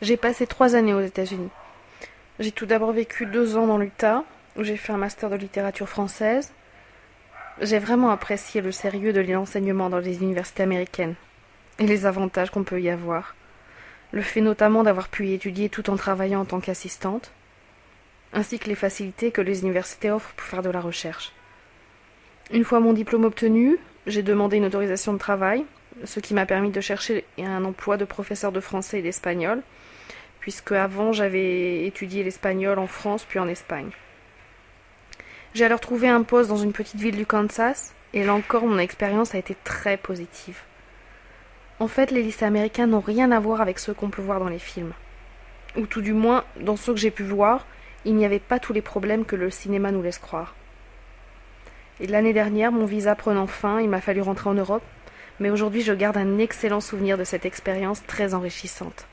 J'ai passé 3 années aux États-Unis. J'ai tout d'abord vécu 2 ans dans l'Utah, où j'ai fait un master de littérature française. J'ai vraiment apprécié le sérieux de l'enseignement dans les universités américaines et les avantages qu'on peut y avoir. Le fait notamment d'avoir pu y étudier tout en travaillant en tant qu'assistante, ainsi que les facilités que les universités offrent pour faire de la recherche. Une fois mon diplôme obtenu, j'ai demandé une autorisation de travail, ce qui m'a permis de chercher un emploi de professeur de français et d'espagnol, puisque avant j'avais étudié l'espagnol en France puis en Espagne. J'ai alors trouvé un poste dans une petite ville du Kansas, et là encore mon expérience a été très positive. En fait, les lycées américains n'ont rien à voir avec ceux qu'on peut voir dans les films. Ou tout du moins, dans ceux que j'ai pu voir, il n'y avait pas tous les problèmes que le cinéma nous laisse croire. Et l'année dernière, mon visa prenant fin, il m'a fallu rentrer en Europe, mais aujourd'hui je garde un excellent souvenir de cette expérience très enrichissante.